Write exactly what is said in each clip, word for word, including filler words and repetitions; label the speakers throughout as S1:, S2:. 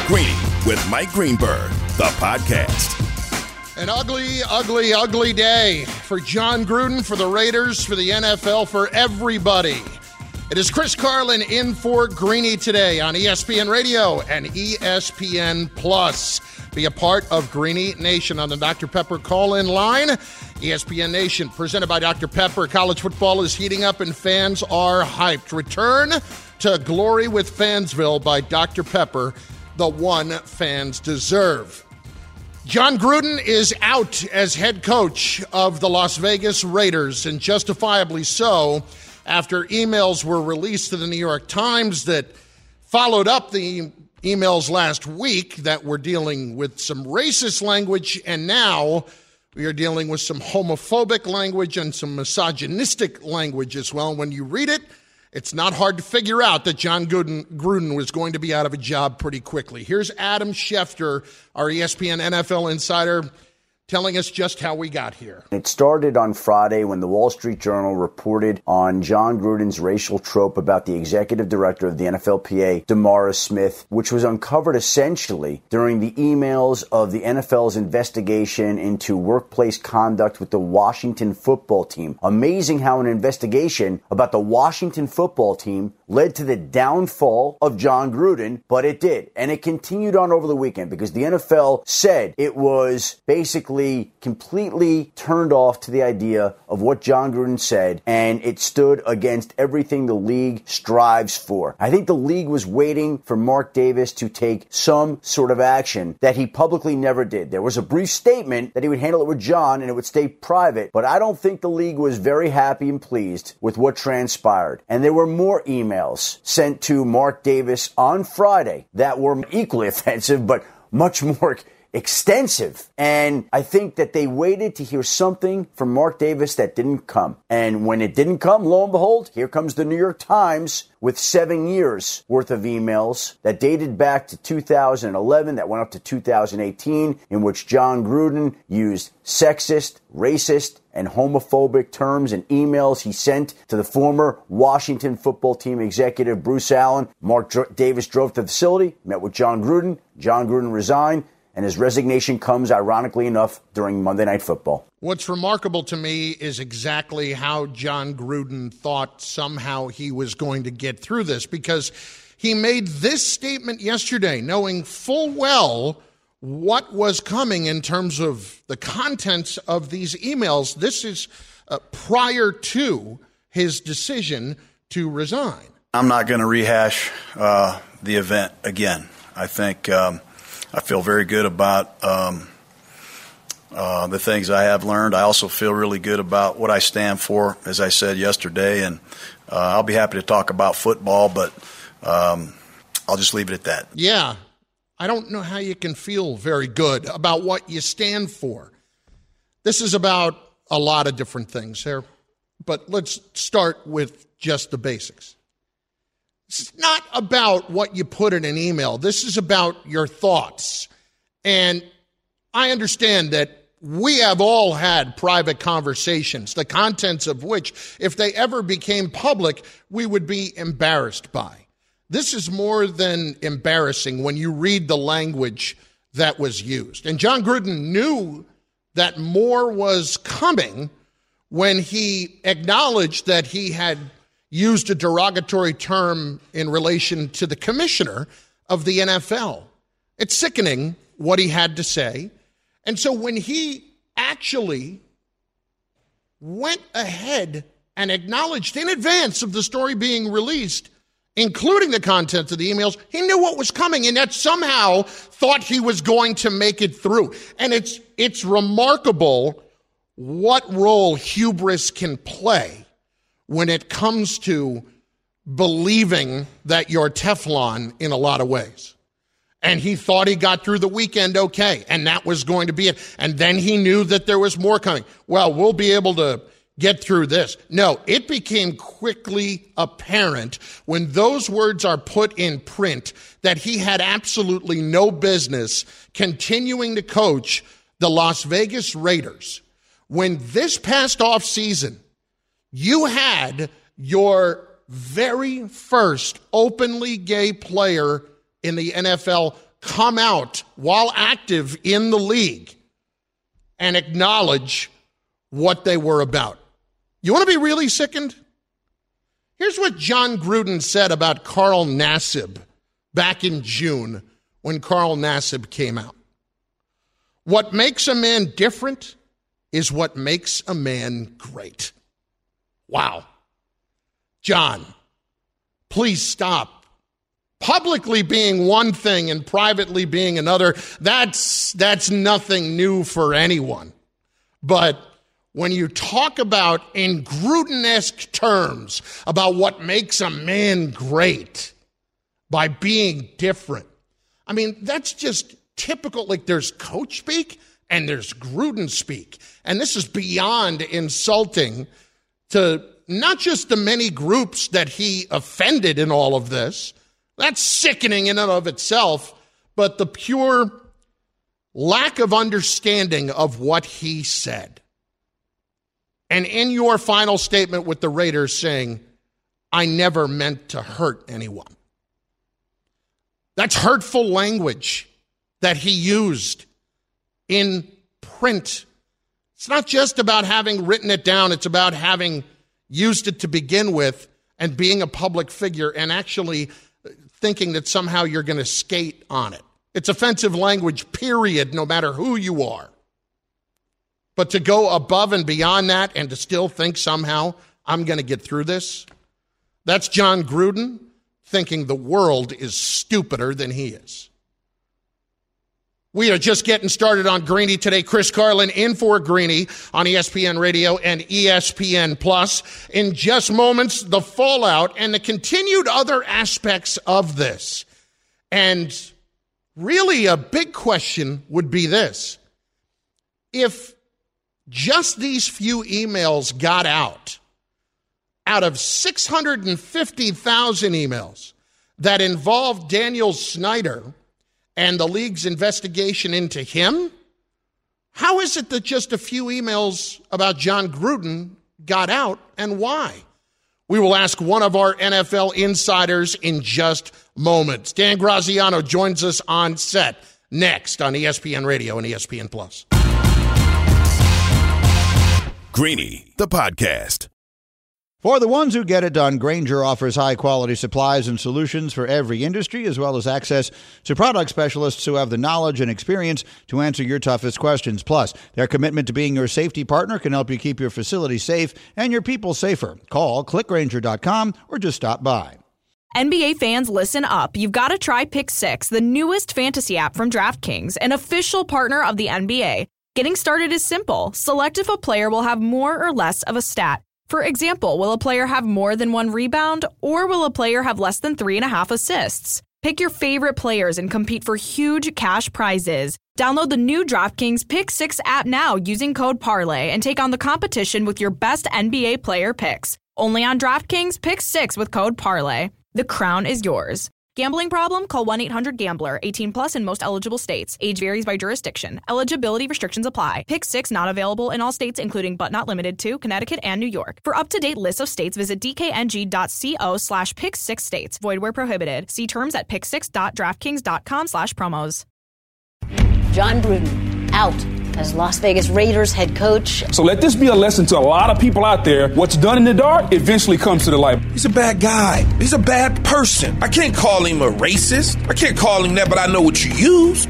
S1: Greeny with Mike Greenberg, the podcast.
S2: An ugly, ugly, ugly day for Jon Gruden, for the Raiders, for the N F L, for everybody. It is Chris Carlin in for Greeny today on E S P N Radio and E S P N Plus. Be a part of Greeny Nation on the Doctor Pepper call-in line. E S P N Nation, presented by Doctor Pepper. College football is heating up and fans are hyped. Return to glory with Fansville by Doctor Pepper, the one fans deserve. Jon Gruden is out as head coach of the Las Vegas Raiders, and justifiably so, after emails were released to the New York Times that followed up the emails last week that were dealing with some racist language, and now we are dealing with some homophobic language and some misogynistic language as well. When you read it, it's not hard to figure out that Jon Gruden, Gruden was going to be out of a job pretty quickly. Here's Adam Schefter, our E S P N N F L insider, telling us just how we got here.
S3: It started on Friday when the Wall Street Journal reported on Jon Gruden's racial trope about the executive director of the N F L P A, DeMaurice Smith, which was uncovered essentially during the emails of the N F L's investigation into workplace conduct with the Washington football team. Amazing how an investigation about the Washington football team led to the downfall of Jon Gruden, but it did. And it continued on over the weekend because the N F L said it was basically completely turned off to the idea of what Jon Gruden said, and it stood against everything the league strives for. I think the league was waiting for Mark Davis to take some sort of action that he publicly never did. There was a brief statement that he would handle it with Jon and it would stay private, but I don't think the league was very happy and pleased with what transpired. And there were more emails sent to Mark Davis on Friday that were equally offensive, but much more extensive. And I think that they waited to hear something from Mark Davis that didn't come. And when it didn't come, lo and behold, here comes the New York Times with seven years worth of emails that dated back to two thousand eleven, that went up to two thousand eighteen, in which Jon Gruden used sexist, racist, and homophobic terms and emails he sent to the former Washington football team executive Bruce Allen. Mark Dr- Davis drove to the facility, met with Jon Gruden. Jon Gruden resigned, and his resignation comes, ironically enough, during Monday Night Football.
S2: What's remarkable to me is exactly how Jon Gruden thought somehow he was going to get through this, because he made this statement yesterday, knowing full well what was coming in terms of the contents of these emails. This is uh, prior to his decision to resign.
S4: I'm not going to rehash uh, the event again. I think um, I feel very good about um, uh, the things I have learned. I also feel really good about what I stand for, as I said yesterday, and uh, I'll be happy to talk about football, but um, I'll just leave it at that.
S2: Yeah, I don't know how you can feel very good about what you stand for. This is about a lot of different things here, but let's start with just the basics. It's not about what you put in an email. This is about your thoughts. And I understand that we have all had private conversations, the contents of which, if they ever became public, we would be embarrassed by. This is more than embarrassing when you read the language that was used. And Jon Gruden knew that more was coming when he acknowledged that he had used a derogatory term in relation to the commissioner of the N F L. It's sickening what he had to say. And so when he actually went ahead and acknowledged in advance of the story being released, including the contents of the emails, he knew what was coming, and that somehow thought he was going to make it through. And it's it's remarkable what role hubris can play when it comes to believing that you're Teflon in a lot of ways. And he thought he got through the weekend okay, and that was going to be it. And then he knew that there was more coming. Well, we'll be able to get through this. No, it became quickly apparent when those words are put in print that he had absolutely no business continuing to coach the Las Vegas Raiders. When this past offseason, you had your very first openly gay player in the N F L come out while active in the league and acknowledge what they were about. You want to be really sickened? Here's what John Gruden said about Carl Nassib back in June when Carl Nassib came out. What makes a man different is what makes a man great. Wow. John, please stop. Publicly being one thing and privately being another, that's, that's nothing new for anyone. But when you talk about, in Gruden-esque terms, about what makes a man great by being different, I mean, that's just typical. Like, there's coach speak and there's Gruden speak. And this is beyond insulting to not just the many groups that he offended in all of this. That's sickening in and of itself, but the pure lack of understanding of what he said. And in your final statement with the Raiders saying, I never meant to hurt anyone. That's hurtful language that he used in print. It's not just about having written it down. It's about having used it to begin with and being a public figure and actually thinking that somehow you're going to skate on it. It's offensive language, period, no matter who you are. But to go above and beyond that and to still think somehow I'm going to get through this, that's John Gruden thinking the world is stupider than he is. We are just getting started on Greeny today. Chris Carlin in for Greeny on E S P N Radio and E S P N Plus. In just moments, the fallout and the continued other aspects of this. And really a big question would be this. If just these few emails got out, out of six hundred fifty thousand emails that involved Daniel Snyder and the league's investigation into him, how is it that just a few emails about John Gruden got out, and why? We will ask one of our N F L insiders in just moments. Dan Graziano joins us on set next on E S P N Radio and E S P N Plus.
S1: Greeny, the podcast.
S5: For the ones who get it done, Grainger offers high-quality supplies and solutions for every industry, as well as access to product specialists who have the knowledge and experience to answer your toughest questions. Plus, their commitment to being your safety partner can help you keep your facility safe and your people safer. Call click grainger dot com or just stop by.
S6: N B A fans, listen up. You've got to try Pick Six, the newest fantasy app from DraftKings, an official partner of the N B A. Getting started is simple. Select if a player will have more or less of a stat. For example, will a player have more than one rebound, or will a player have less than three and a half assists? Pick your favorite players and compete for huge cash prizes. Download the new DraftKings Pick Six app now using code Parlay and take on the competition with your best N B A player picks. Only on DraftKings Pick Six with code Parlay. The crown is yours. Gambling problem? Call one eight hundred gambler. eighteen plus in most eligible states. Age varies by jurisdiction. Eligibility restrictions apply. Pick Six not available in all states, including but not limited to Connecticut and New York. For up-to-date lists of states, visit dkng.co slash pick six states. Void where prohibited. See terms at pick six dot draftkings dot com slash promos.
S7: John Gruden, out as Las Vegas Raiders head coach.
S8: So let this be a lesson to a lot of people out there. What's done in the dark eventually comes to the light.
S9: He's a bad guy. He's a bad person. I can't call him a racist. I can't call him that, but I know what you used.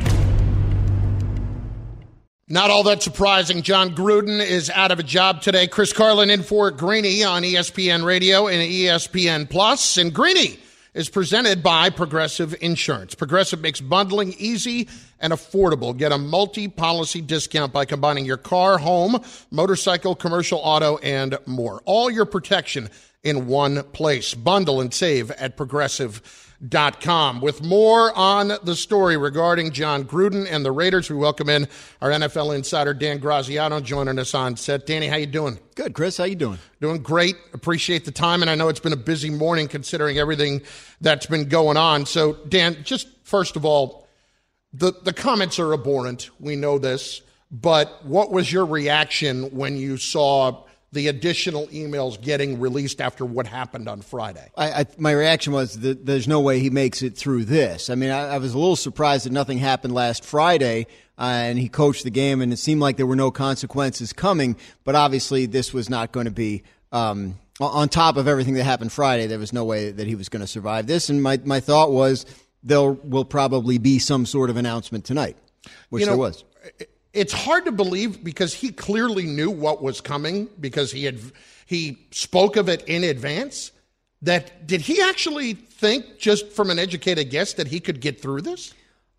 S2: Not all that surprising. John Gruden is out of a job today. Chris Carlin in for Greeny on E S P N Radio and E S P N Plus. And Greeny is presented by Progressive Insurance. Progressive makes bundling easy and affordable. Get a multi-policy discount by combining your car, home, motorcycle, commercial auto, and more. All your protection in one place. Bundle and save at progressive dot com. With more on the story regarding John Gruden and the Raiders, we welcome in our N F L insider Dan Graziano joining us on set. Danny, how you doing?
S10: Good, Chris. How you doing?
S2: Doing great. Appreciate the time, and I know it's been a busy morning considering everything that's been going on. So, Dan, just first of all, the, the comments are abhorrent. We know this. But what was your reaction when you saw the additional emails getting released after what happened on Friday?
S10: I, I, my reaction was that there's no way he makes it through this. I mean, I, I was a little surprised that nothing happened last Friday, uh, and he coached the game, and it seemed like there were no consequences coming. But obviously, this was not going to be um, on top of everything that happened Friday. There was no way that he was going to survive this. And my, my thought was there will probably be some sort of announcement tonight, which
S2: you know,
S10: there was.
S2: It's hard to believe because he clearly knew what was coming because he had he spoke of it in advance. That did he actually think, just from an educated guess, that he could get through this?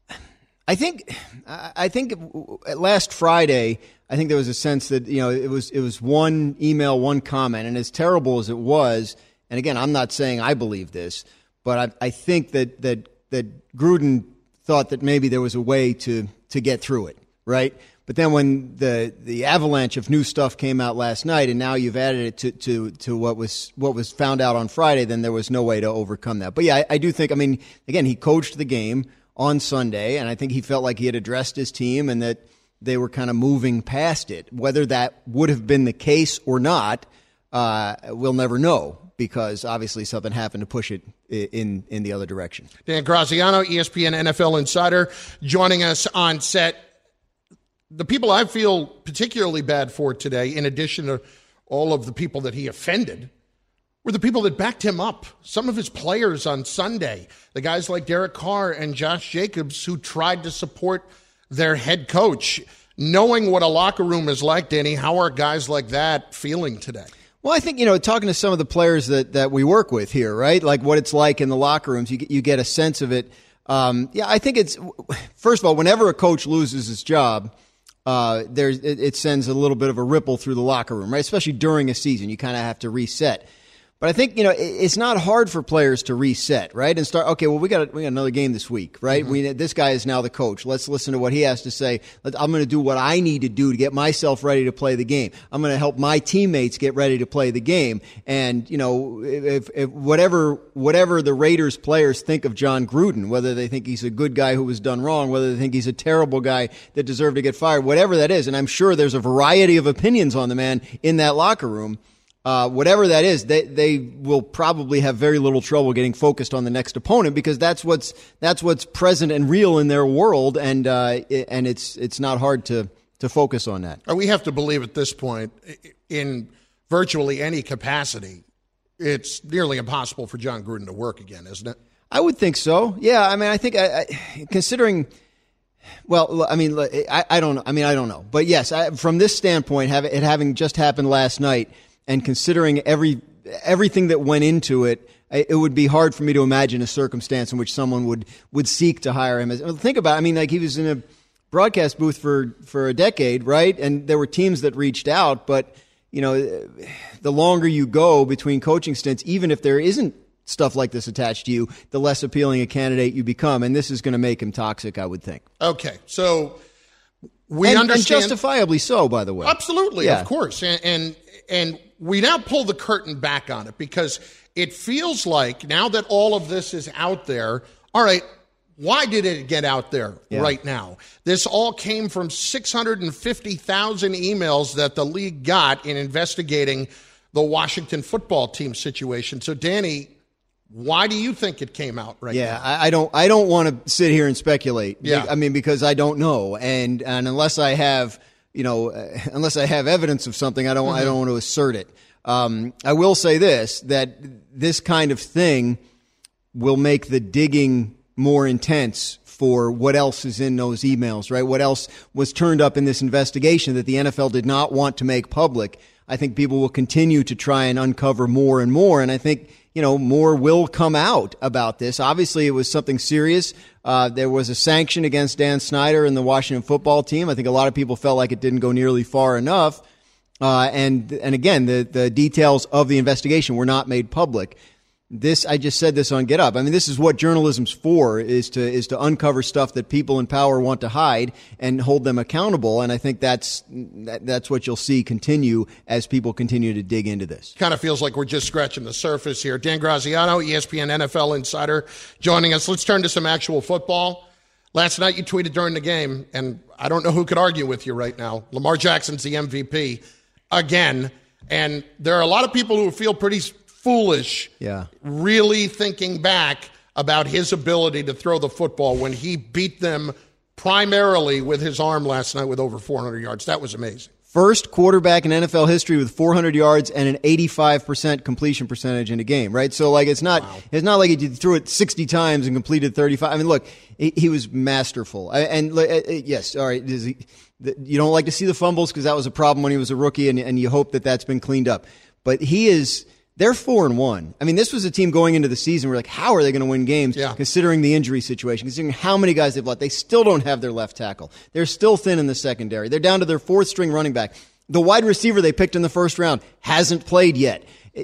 S10: I think I think last Friday, I think there was a sense that, you know, it was it was one email, one comment, and as terrible as it was, and again, I'm not saying I believe this, but I, I think that that that Gruden thought that maybe there was a way to to get through it. Right? But then when the, the avalanche of new stuff came out last night, and now you've added it to, to, to what was what was found out on Friday, then there was no way to overcome that. But yeah, I, I do think, I mean, again, he coached the game on Sunday, and I think he felt like he had addressed his team and that they were kind of moving past it. Whether that would have been the case or not, uh, we'll never know, because obviously something happened to push it in, in the other direction.
S2: Dan Graziano, E S P N N F L Insider, joining us on set. The people I feel particularly bad for today, in addition to all of the people that he offended, were the people that backed him up. Some of his players on Sunday, the guys like Derek Carr and Josh Jacobs, who tried to support their head coach. Knowing what a locker room is like, Danny, how are guys like that feeling today?
S10: Well, I think, you know, talking to some of the players that, that we work with here, right, like what it's like in the locker rooms, you, you get a sense of it. Um, yeah, I think it's, first of all, whenever a coach loses his job, Uh, there's it, it sends a little bit of a ripple through the locker room, right? Especially during a season, you kind of have to reset. But I think, you know, it, it's not hard for players to reset, right? And start, okay, well, we got we got another game this week, right? Mm-hmm. We this guy is now the coach. Let's listen to what he has to say. Let, I'm going to do what I need to do to get myself ready to play the game. I'm going to help my teammates get ready to play the game. And, you know, if, if whatever whatever the Raiders players think of John Gruden, whether they think he's a good guy who was done wrong, whether they think he's a terrible guy that deserved to get fired, whatever that is, and I'm sure there's a variety of opinions on the man in that locker room. Uh, whatever that is, they they will probably have very little trouble getting focused on the next opponent, because that's what's that's what's present and real in their world, and uh, and it's it's not hard to to focus on that.
S2: We have to believe at this point, in virtually any capacity, it's nearly impossible for John Gruden to work again, isn't it?
S10: I would think so. Yeah, I mean, I think I, I, considering. Well, I mean, I, I don't know. I mean, I don't know, but yes, I, from this standpoint, have, it having just happened last night. And considering every everything that went into it, it would be hard for me to imagine a circumstance in which someone would, would seek to hire him. As, think about it. I mean, like, he was in a broadcast booth for, for a decade, right? And there were teams that reached out. But, you know, the longer you go between coaching stints, even if there isn't stuff like this attached to you, the less appealing a candidate you become. And this is going to make him toxic, I would think.
S2: Okay, so we
S10: and,
S2: understand.
S10: And justifiably so, by the way.
S2: Absolutely,
S10: yeah.
S2: Of course. And, and and we now pull the curtain back on it, because it feels like now that all of this is out there, all right, why did it get out there yeah. right now? This all came from six hundred fifty thousand emails that the league got in investigating the Washington football team situation. So, Danny, why do you think it came out right
S10: yeah,
S2: now?
S10: Yeah, I, I don't I don't want to sit here and speculate.
S2: Yeah.
S10: I mean, because I don't know. And, and unless I have... You know, uh, unless I have evidence of something, I don't. Mm-hmm. I don't want to assert it. Um, I will say this: that this kind of thing will make the digging more intense for what else is in those emails, right? What else was turned up in this investigation that the N F L did not want to make public? I think people will continue to try and uncover more and more, and I think, you know, more will come out about this. Obviously, it was something serious. Uh, there was a sanction against Dan Snyder and the Washington football team. I think a lot of people felt like it didn't go nearly far enough. Uh, and and again, the, the details of the investigation were not made public. This, I just said this on Get Up. I mean, this is what journalism's for, is to is to uncover stuff that people in power want to hide and hold them accountable. And I think that's that, that's what you'll see continue as people continue to dig into this.
S2: Kind of feels like we're just scratching the surface here. Dan Graziano, E S P N N F L Insider, joining us. Let's turn to some actual football. Last night you tweeted during the game, and I don't know who could argue with you right now. Lamar Jackson's the M V P again. And there are a lot of people who feel pretty foolish
S10: yeah.
S2: really thinking back about his ability to throw the football when he beat them primarily with his arm last night with over four hundred yards. That was amazing.
S10: First quarterback in N F L history with four hundred yards and an eighty-five percent completion percentage in a game, right? So, like, it's not wow. it's not like he threw it sixty times and completed thirty-five. I mean, look, he, he was masterful. And, and yes, all right, he, you don't like to see the fumbles because that was a problem when he was a rookie, and, and you hope that that's been cleaned up. But he is – they're four and one. I mean, this was a team going into the season where, like, how are they going to win games
S2: yeah.
S10: considering the injury situation, considering how many guys they've let. They still don't have their left tackle. They're still thin in the secondary. They're down to their fourth-string running back. The wide receiver they picked in the first round hasn't played yet.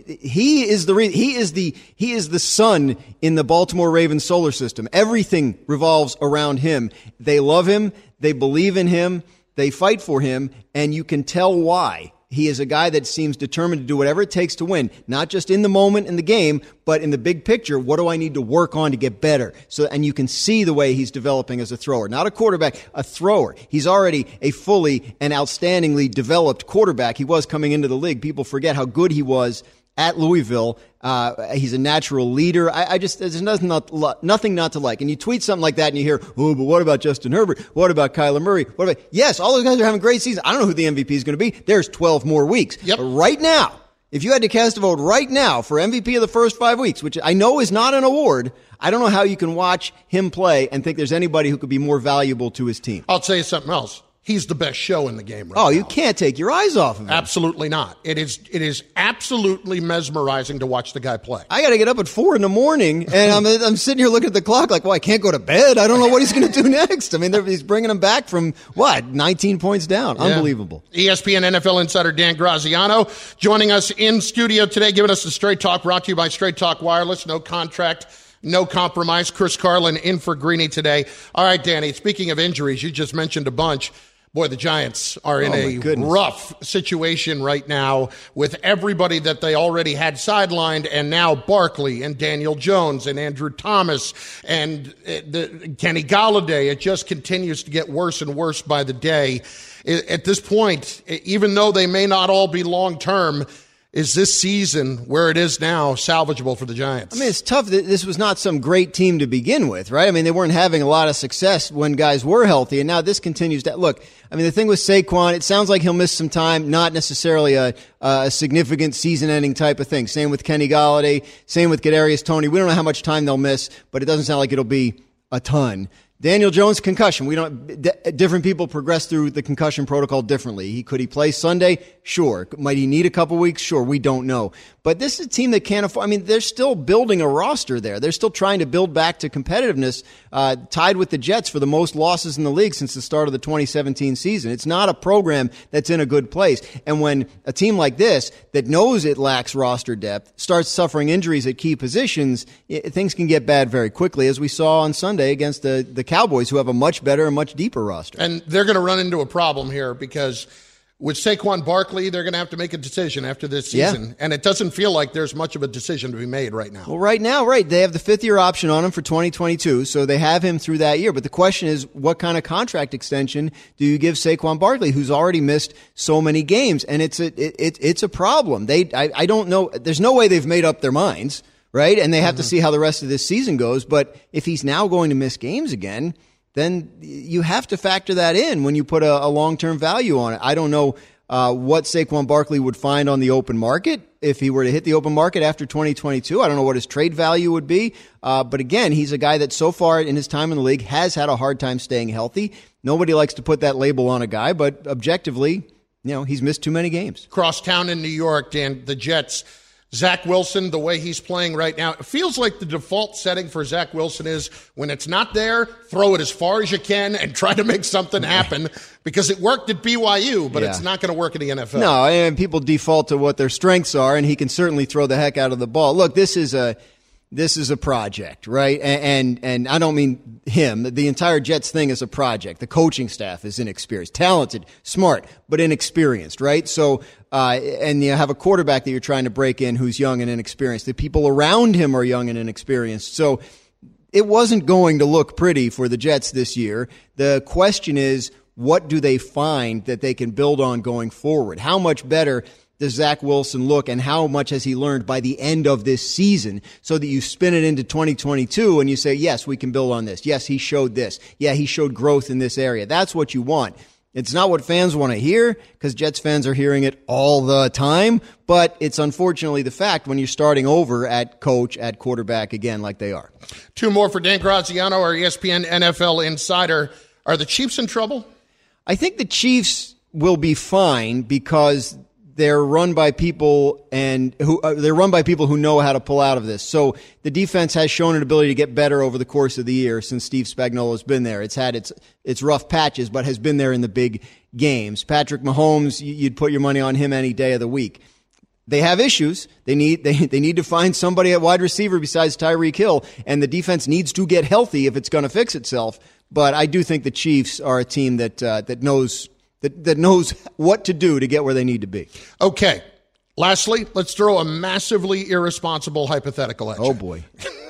S10: He is the he is the he is the sun in the Baltimore Ravens solar system. Everything revolves around him. They love him. They believe in him. They fight for him, and you can tell why. He is a guy that seems determined to do whatever it takes to win, not just in the moment in the game, but in the big picture. What do I need to work on to get better? So, and you can see the way he's developing as a thrower, not a quarterback, a thrower. He's already a fully and outstandingly developed quarterback. He was coming into the league. People forget how good he was at Louisville. Uh, he's a natural leader. I, I just, there's nothing not, nothing not to like. And you tweet something like that and you hear, oh, but what about Justin Herbert? What about Kyler Murray? What about, yes, all those guys are having great seasons. I don't know who the M V P is going to be. There's twelve more weeks.
S2: Yep.
S10: But right now, if you had to cast a vote right now for M V P of the first five weeks, which I know is not an award, I don't know how you can watch him play and think there's anybody who could be more valuable to his team.
S2: I'll tell you something else. He's the best show in the game right
S10: oh,
S2: now.
S10: You can't take your eyes off of him.
S2: Absolutely not. It is it is absolutely mesmerizing to watch the guy play.
S10: I got to get up at four in the morning, and I'm I'm sitting here looking at the clock like, well, I can't go to bed. I don't know what he's going to do next. I mean, he's bringing him back from, what, nineteen points down. Yeah. Unbelievable.
S2: E S P N N F L insider Dan Graziano joining us in studio today, giving us the Straight Talk, brought to you by Straight Talk Wireless. No contract, no compromise. Chris Carlin in for Greeny today. All right, Danny, speaking of injuries, you just mentioned a bunch. Boy, the Giants are in
S10: oh
S2: a
S10: goodness.
S2: rough situation right now with everybody that they already had sidelined, and now Barkley and Daniel Jones and Andrew Thomas and the, Kenny Golladay. It just continues to get worse and worse by the day. At this point, even though they may not all be long-term, is this season, where it is now, salvageable for the Giants?
S10: I mean, it's tough. This was not some great team to begin with, right? I mean, they weren't having a lot of success when guys were healthy, and now this continues to look. I mean, the thing with Saquon, it sounds like he'll miss some time, not necessarily a, a significant season-ending type of thing. Same with Kenny Golladay, same with Kadarius Toney. We don't know how much time they'll miss, but it doesn't sound like it'll be a ton. Daniel Jones concussion. We don't. D- different people progress through the concussion protocol differently. He could he play Sunday? Sure. Might he need a couple weeks? Sure. We don't know. But this is a team that can't afford. I mean, they're still building a roster there. They're still trying to build back to competitiveness, uh, tied with the Jets for the most losses in the league since the start of the twenty seventeen season. It's not a program that's in a good place. And when a team like this that knows it lacks roster depth starts suffering injuries at key positions, it, things can get bad very quickly, as we saw on Sunday against the the Cowboys, who have a much better and much deeper roster.
S2: And they're going to run into a problem here because with Saquon Barkley, they're going to have to make a decision after this season.
S10: Yeah.
S2: And it doesn't feel like there's much of a decision to be made right now.
S10: Well, right now, right. They have the fifth-year option on him for twenty twenty-two, so they have him through that year. But the question is, what kind of contract extension do you give Saquon Barkley, who's already missed so many games? And it's a, it, it, it's a problem. They, I, I don't know. There's no way they've made up their minds, right? And they have mm-hmm. to see how the rest of this season goes. But if he's now going to miss games again, then you have to factor that in when you put a, a long-term value on it. I don't know uh, what Saquon Barkley would find on the open market if he were to hit the open market after twenty twenty-two. I don't know what his trade value would be. Uh, but again, he's a guy that so far in his time in the league has had a hard time staying healthy. Nobody likes to put that label on a guy, but objectively, you know, he's missed too many games.
S2: Cross town in New York, Dan, the Jets. Zach Wilson, the way he's playing right now, it feels like the default setting for Zach Wilson is when it's not there, throw it as far as you can and try to make something happen because it worked at B Y U, but yeah. it's not going to work in the N F L.
S10: No, and people default to what their strengths are, and he can certainly throw the heck out of the ball. Look, this is a this is a project, right? And, and and I don't mean him. The entire Jets thing is a project. The coaching staff is inexperienced, talented, smart, but inexperienced, right? So, uh, and you have a quarterback that you're trying to break in who's young and inexperienced. The people around him are young and inexperienced. So it wasn't going to look pretty for the Jets this year. The question is, what do they find that they can build on going forward? How much better does Zach Wilson look and how much has he learned by the end of this season so that you spin it into twenty twenty-two and you say, yes, we can build on this. Yes, he showed this. Yeah, he showed growth in this area. That's what you want. It's not what fans want to hear because Jets fans are hearing it all the time, but it's unfortunately the fact when you're starting over at coach, at quarterback again like they are.
S2: Two more for Dan Graziano, our E S P N N F L insider. Are the Chiefs in trouble?
S10: I think the Chiefs will be fine because they're run by people and who uh, they're run by people who know how to pull out of this. So the defense has shown an ability to get better over the course of the year since Steve Spagnuolo has been there. It's had its its rough patches, but has been there in the big games. Patrick Mahomes, you'd put your money on him any day of the week. They have issues. They need they they need to find somebody at wide receiver besides Tyreek Hill, and the defense needs to get healthy if it's going to fix itself. But I do think the Chiefs are a team that uh, that knows. That, that knows what to do to get where they need to be.
S2: Okay. Lastly, let's throw a massively irresponsible hypothetical at you.
S10: Oh, boy.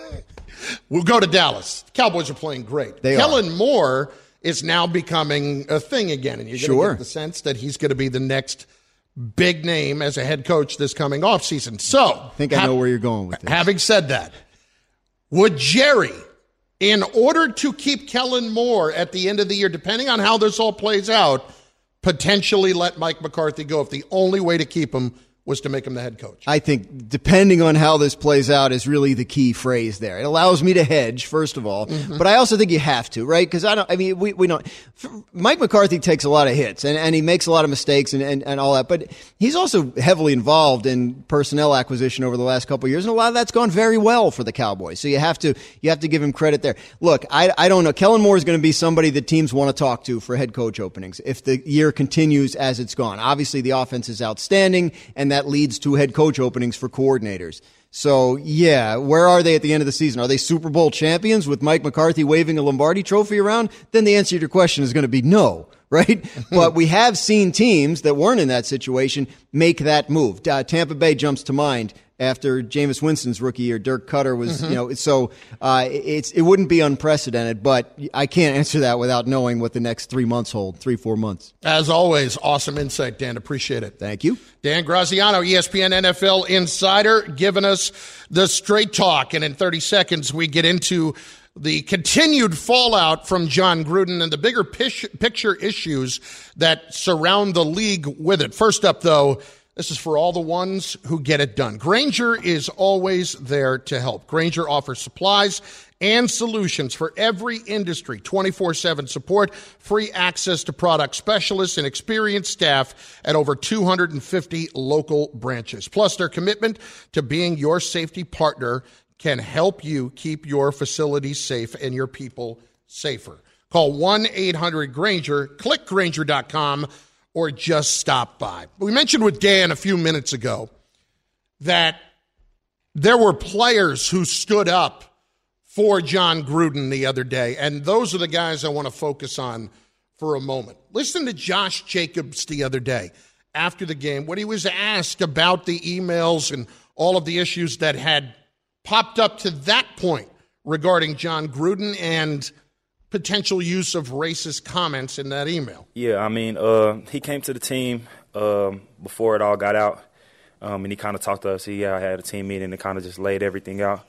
S2: We'll go to Dallas. Cowboys are playing great.
S10: They
S2: Kellen
S10: are.
S2: Moore is now becoming a thing again, and you're going to
S10: Sure.
S2: get the sense that he's going to be the next big name as a head coach this coming offseason. So,
S10: I think I know where you're going with this.
S2: Having said that, would Jerry, in order to keep Kellen Moore at the end of the year, depending on how this all plays out, potentially let Mike McCarthy go if the only way to keep him was to make him the head coach?
S10: I think depending on how this plays out is really the key phrase there. It allows me to hedge, first of all, mm-hmm. but I also think you have to, right? Because I don't, I mean, we, we don't, Mike McCarthy takes a lot of hits and, and he makes a lot of mistakes and, and, and all that, but he's also heavily involved in personnel acquisition over the last couple of years, and a lot of that's gone very well for the Cowboys. So you have to, you have to give him credit there. Look, I, I don't know. Kellen Moore is going to be somebody that teams want to talk to for head coach openings if the year continues as it's gone. Obviously, the offense is outstanding, and that leads to head coach openings for coordinators. So, yeah, where are they at the end of the season? Are they Super Bowl champions with Mike McCarthy waving a Lombardi trophy around? Then the answer to your question is going to be no, right? But we have seen teams that weren't in that situation make that move. Uh, Tampa Bay jumps to mind after Jameis Winston's rookie year. Dirk Cutter was, mm-hmm. you know, so uh, it's it wouldn't be unprecedented, but I can't answer that without knowing what the next three months hold, three, four months.
S2: As always, awesome insight, Dan. Appreciate it.
S10: Thank you.
S2: Dan Graziano, E S P N N F L insider, giving us the straight talk. And in thirty seconds, we get into the continued fallout from Jon Gruden and the bigger picture issues that surround the league with it. First up, though, this is for all the ones who get it done. Grainger is always there to help. Grainger offers supplies and solutions for every industry, twenty-four seven support, free access to product specialists, and experienced staff at over two hundred fifty local branches. Plus, their commitment to being your safety partner can help you keep your facilities safe and your people safer. Call one eight hundred Grainger, click Grainger dot com, or just stop by. We mentioned with Dan a few minutes ago that there were players who stood up for Jon Gruden the other day, and those are the guys I want to focus on for a moment. Listen to Josh Jacobs the other day after the game when he was asked about the emails and all of the issues that had popped up to that point regarding Jon Gruden and potential use of racist comments in that email.
S11: Yeah, I mean, uh, he came to the team um, before it all got out, um, and he kind of talked to us. He uh, had a team meeting and kind of just laid everything out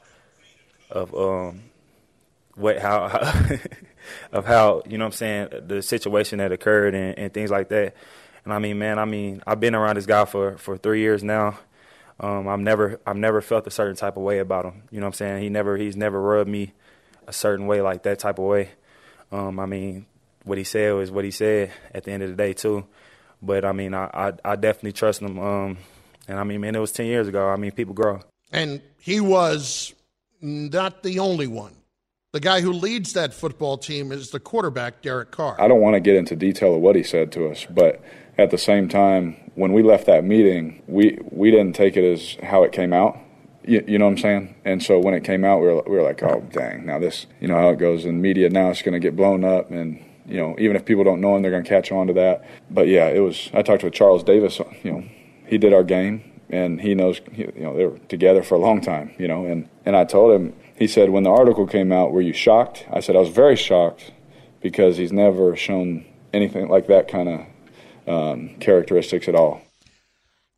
S11: of um, what how, how of how, you know what I'm saying, the situation that occurred and, and things like that. And I mean, man, I mean, I've been around this guy for, for three years now. Um, I've never I've never felt a certain type of way about him. You know what I'm saying? He never he's never rubbed me a certain way, like that type of way. Um, I mean, what he said was what he said at the end of the day too. But I mean, I I, I definitely trust him. Um, and I mean, man, it was ten years ago. I mean, people grow.
S2: And he was not the only one. The guy who leads that football team is the quarterback, Derek Carr.
S12: I don't want to get into detail of what he said to us, but at the same time, when we left that meeting, we, we didn't take it as how it came out. You, you know what I'm saying? And so when it came out, we were, we were like, oh, dang, now this, you know how it goes in media now, it's going to get blown up. And, you know, even if people don't know him, they're going to catch on to that. But, yeah, it was, I talked with Charles Davis, you know, he did our game, and he knows, you know, they were together for a long time, you know. And, and I told him, he said, when the article came out, were you shocked? I said, I was very shocked because he's never shown anything like that kind of um, characteristics at all.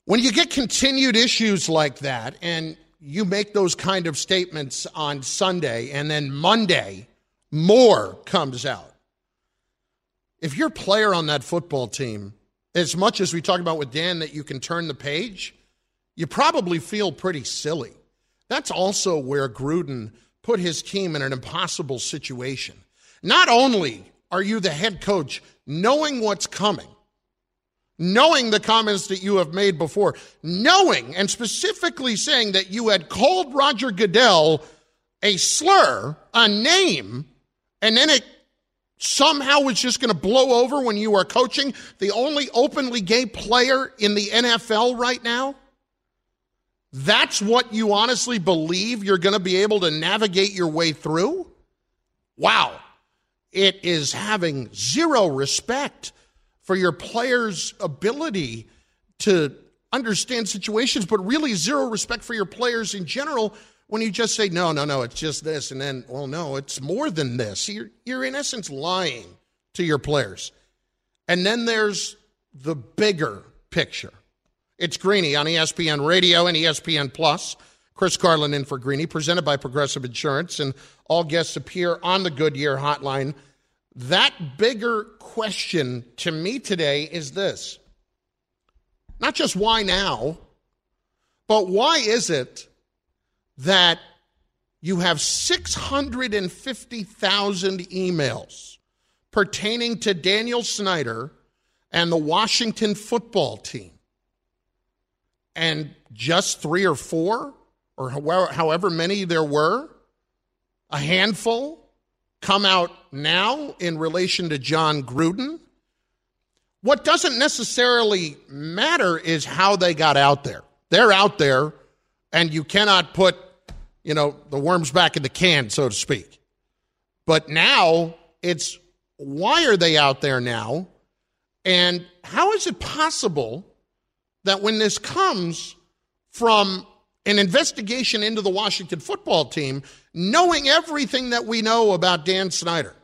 S2: When you get continued issues like that and you make those kind of statements on Sunday and then Monday more comes out, if you're a player on that football team, as much as we talked about with Dan that you can turn the page, you probably feel pretty silly. That's also where Gruden put his team in an impossible situation. Not only are you the head coach knowing what's coming, knowing the comments that you have made before, knowing and specifically saying that you had called Roger Goodell a slur, a name, and then it somehow was just going to blow over when you are coaching the only openly gay player in the N F L right now? That's what you honestly believe you're going to be able to navigate your way through? Wow. It is having zero respect for your players' ability to understand situations, but really zero respect for your players in general when you just say, no, no, no, it's just this, and then, well, no, it's more than this. You're, you're in essence lying to your players. And then there's the bigger picture. It's Greeny on E S P N Radio and E S P N Plus. Chris Carlin in for Greeny, presented by Progressive Insurance, and all guests appear on the Goodyear Hotline. That bigger question to me today is this. Not just why now, but why is it that you have six hundred fifty thousand emails pertaining to Daniel Snyder and the Washington football team, and just three or four, or however many there were, a handful, come out now in relation to John Gruden? What doesn't necessarily matter is how they got out there. They're out there, and you cannot put, you know, the worms back in the can, so to speak. But now it's, why are they out there now? And how is it possible that when this comes from an investigation into the Washington football team, knowing everything that we know about Dan Snyder,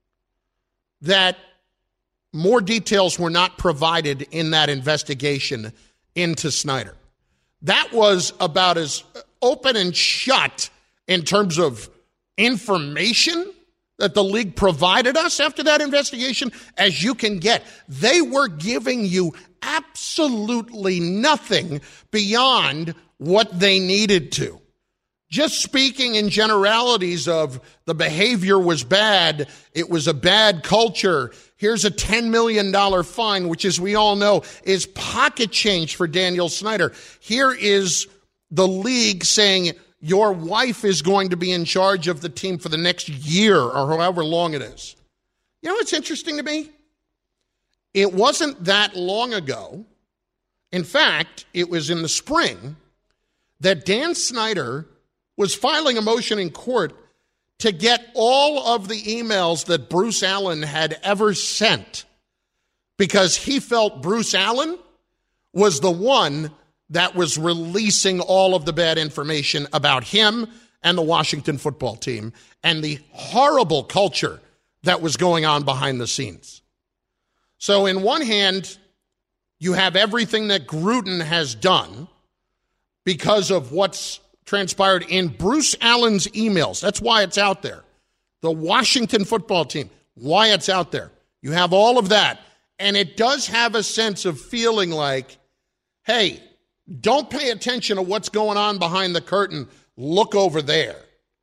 S2: that more details were not provided in that investigation into Snyder? That was about as open and shut in terms of information that the league provided us after that investigation as you can get. They were giving you absolutely nothing beyond what they needed to. Just speaking in generalities of the behavior was bad, it was a bad culture, here's a ten million dollars fine, which, as we all know, is pocket change for Daniel Snyder. Here is the league saying your wife is going to be in charge of the team for the next year or however long it is. You know what's interesting to me? It wasn't that long ago. In fact, it was in the spring that Dan Snyder was filing a motion in court to get all of the emails that Bruce Allen had ever sent, because he felt Bruce Allen was the one that was releasing all of the bad information about him and the Washington football team and the horrible culture that was going on behind the scenes. So in one hand, you have everything that Gruden has done because of what's transpired in Bruce Allen's emails. That's why it's out there. The Washington football team, why it's out there. You have all of that. And it does have a sense of feeling like, hey, don't pay attention to what's going on behind the curtain. Look over there.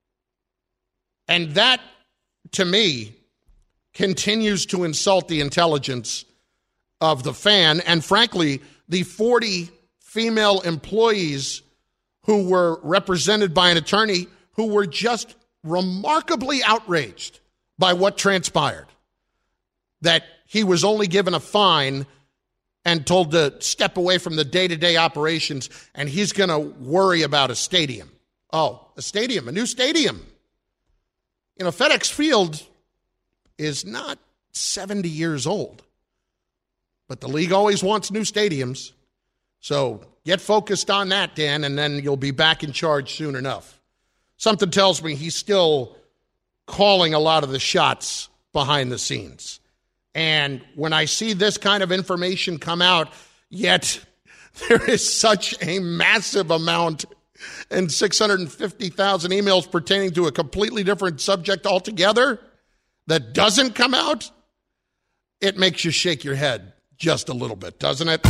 S2: And that, to me, continues to insult the intelligence of the fan and, frankly, the forty female employees who were represented by an attorney who were just remarkably outraged by what transpired. That he was only given a fine and told to step away from the day-to-day operations, and he's going to worry about a stadium. Oh, a stadium, a new stadium. You know, FedEx Field is not seventy years old, but the league always wants new stadiums. So get focused on that, Dan, and then you'll be back in charge soon enough. Something tells me he's still calling a lot of the shots behind the scenes. And when I see this kind of information come out, yet There is such a massive amount and six hundred fifty thousand emails pertaining to a completely different subject altogether that doesn't come out. It makes you shake your head just a little bit, doesn't it?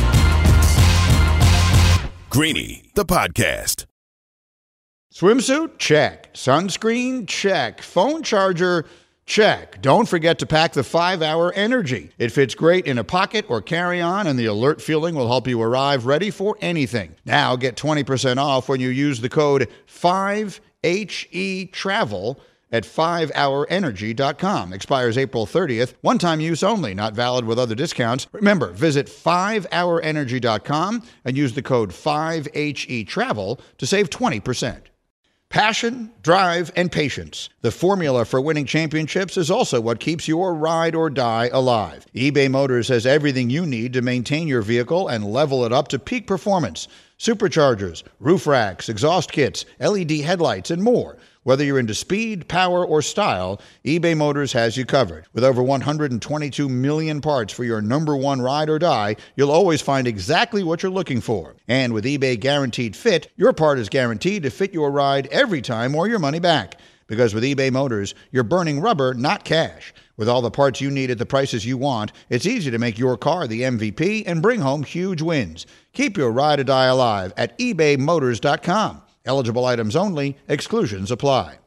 S1: Greeny, the podcast.
S5: Swimsuit? Check. Sunscreen? Check. Phone charger? Check. Don't forget to pack the five hour Energy. It fits great in a pocket or carry-on, and the alert feeling will help you arrive ready for anything. Now get twenty percent off when you use the code five H E travel at five hour energy dot com. Expires April thirtieth. One-time use only. Not valid with other discounts. Remember, visit five hour energy dot com and use the code five H E travel to save twenty percent. Passion, drive, and patience. The formula for winning championships is also what keeps your ride or die alive. eBay Motors has everything you need to maintain your vehicle and level it up to peak performance. Superchargers, roof racks, exhaust kits, L E D headlights, and more. Whether you're into speed, power, or style, eBay Motors has you covered. With over one hundred twenty-two million parts for your number one ride or die, you'll always find exactly what you're looking for. And with eBay Guaranteed Fit, your part is guaranteed to fit your ride every time or your money back. Because with eBay Motors, you're burning rubber, not cash. With all the parts you need at the prices you want, it's easy to make your car the M V P and bring home huge wins. Keep your ride or die alive at ebay motors dot com. Eligible items only. Exclusions apply.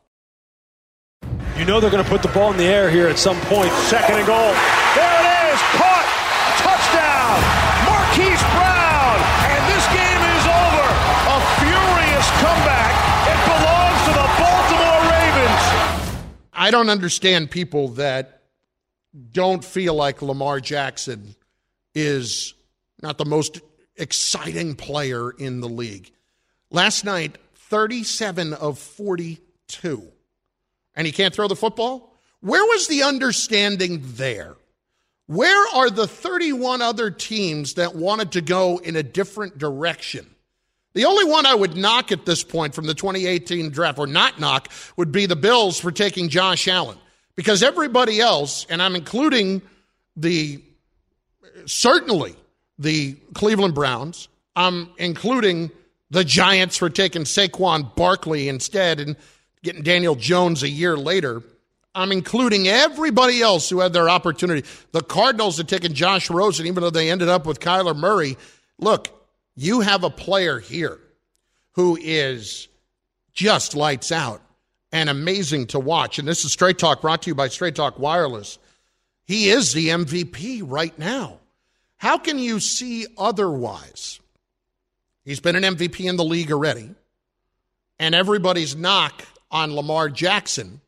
S13: You know they're going to put the ball in the air here at some point. Second and goal. There it is. Caught. Touchdown. Marquise Brown. And this game is over. A furious comeback. It belongs to the Baltimore Ravens.
S2: I don't understand people that don't feel like Lamar Jackson is not the most exciting player in the league. Last night, thirty-seven of forty-two. And he can't throw the football? Where was the understanding there? Where are the thirty-one other teams that wanted to go in a different direction? The only one I would knock at this point from the twenty eighteen draft, or not knock, would be the Bills for taking Josh Allen. Because everybody else, and I'm including the, certainly the Cleveland Browns, I'm including the Giants for taking Saquon Barkley instead and getting Daniel Jones a year later. I'm including everybody else who had their opportunity. The Cardinals had taken Josh Rosen, even though they ended up with Kyler Murray. Look, you have a player here who is just lights out and amazing to watch. And this is Straight Talk, brought to you by Straight Talk Wireless. He is the M V P right now. How can you see otherwise? He's been an M V P in the league already. And everybody's knock on Lamar Jackson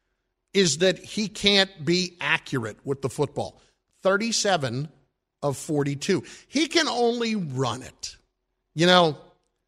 S2: is that he can't be accurate with the football. thirty-seven of forty-two. He can only run it. You know,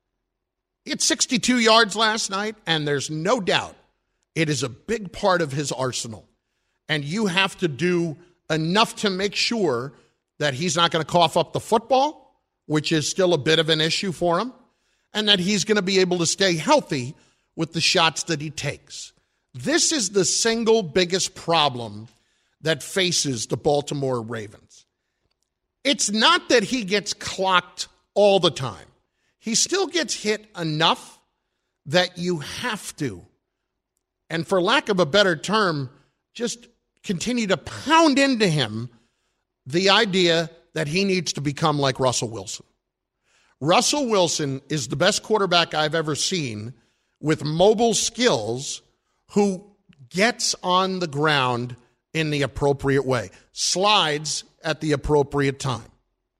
S2: it's sixty-two yards last night, and there's no doubt it is a big part of his arsenal. And you have to do enough to make sure that he's not going to cough up the football, which is still a bit of an issue for him, and that he's going to be able to stay healthy with the shots that he takes. This is the single biggest problem that faces the Baltimore Ravens. It's not that he gets clocked all the time. He still gets hit enough that you have to, and for lack of a better term, just continue to pound into him the idea that he needs to become like Russell Wilson. Russell Wilson is the best quarterback I've ever seen with mobile skills who gets on the ground in the appropriate way, slides at the appropriate time.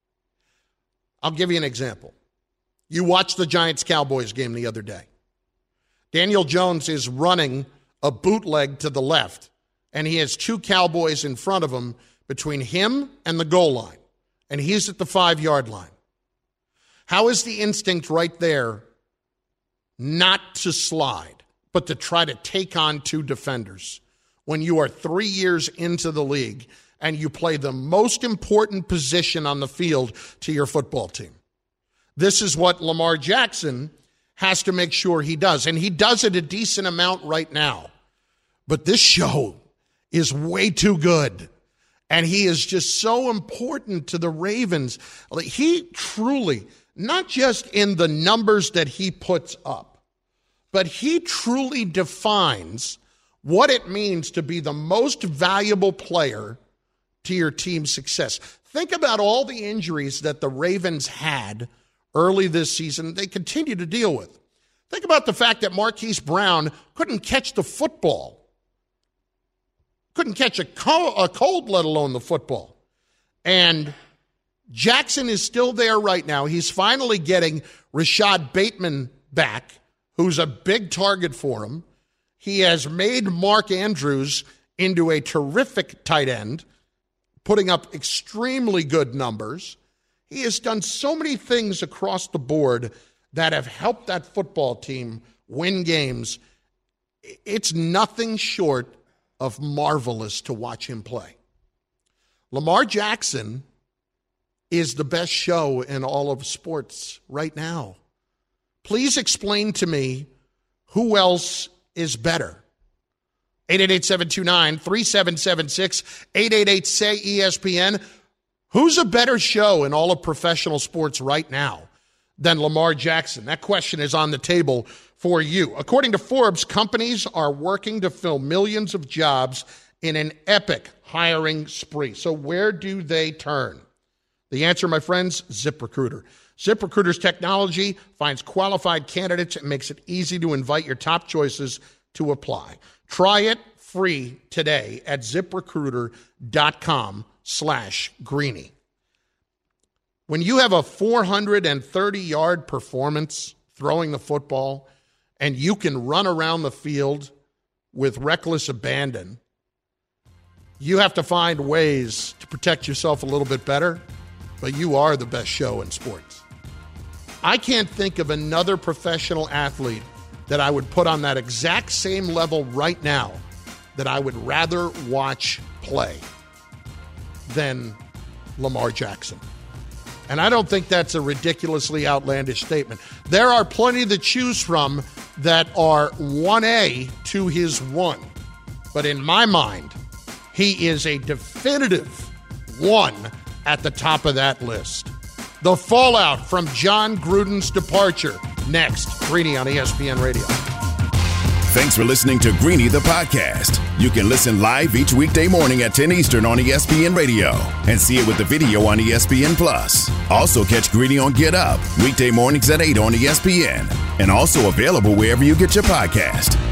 S2: I'll give you an example. You watched the Giants-Cowboys game the other day. Daniel Jones is running a bootleg to the left, and he has two Cowboys in front of him between him and the goal line, and he's at the five-yard line. How is the instinct right there not to slide, but to try to take on two defenders when you are three years into the league and you play the most important position on the field to your football team? This is what Lamar Jackson has to make sure he does, and he does it a decent amount right now. But this show is way too good. And he is just so important to the Ravens. He truly, not just in the numbers that he puts up, but he truly defines what it means to be the most valuable player to your team's success. Think about all the injuries that the Ravens had early this season. They continue to deal with. Think about the fact that Marquise Brown couldn't catch the football. Couldn't catch a cold, a cold, let alone the football. And Jackson is still there right now. He's finally getting Rashad Bateman back, who's a big target for him. He has made Mark Andrews into a terrific tight end, putting up extremely good numbers. He has done so many things across the board that have helped that football team win games. It's nothing short of marvelous to watch him play. Lamar Jackson is the best show in all of sports right now. Please explain to me who else is better. eight eight eight, seven two nine, three seven seven six, eight eight eight, S A Y, E S P N. Who's a better show in all of professional sports right now than Lamar Jackson? That question is on the table for you. According to Forbes, companies are working to fill millions of jobs in an epic hiring spree. So where do they turn? The answer, my friends, ZipRecruiter. ZipRecruiter's technology finds qualified candidates and makes it easy to invite your top choices to apply. Try it free today at ZipRecruiter.com slash Greeny. When you have a four hundred thirty yard performance throwing the football and you can run around the field with reckless abandon, you have to find ways to protect yourself a little bit better, but you are the best show in sports. I can't think of another professional athlete that I would put on that exact same level right now that I would rather watch play than Lamar Jackson. And I don't think that's a ridiculously outlandish statement. There are plenty to choose from that are one A to his one. But in my mind, he is a definitive one at the top of that list. The fallout from John Gruden's departure. Next, Greeny on E S P N Radio.
S1: Thanks for listening to Greeny the podcast. You can listen live each weekday morning at ten Eastern on E S P N Radio and see it with the video on E S P N Plus. Also catch Greeny on Get Up weekday mornings at eight on E S P N and also available wherever you get your podcast.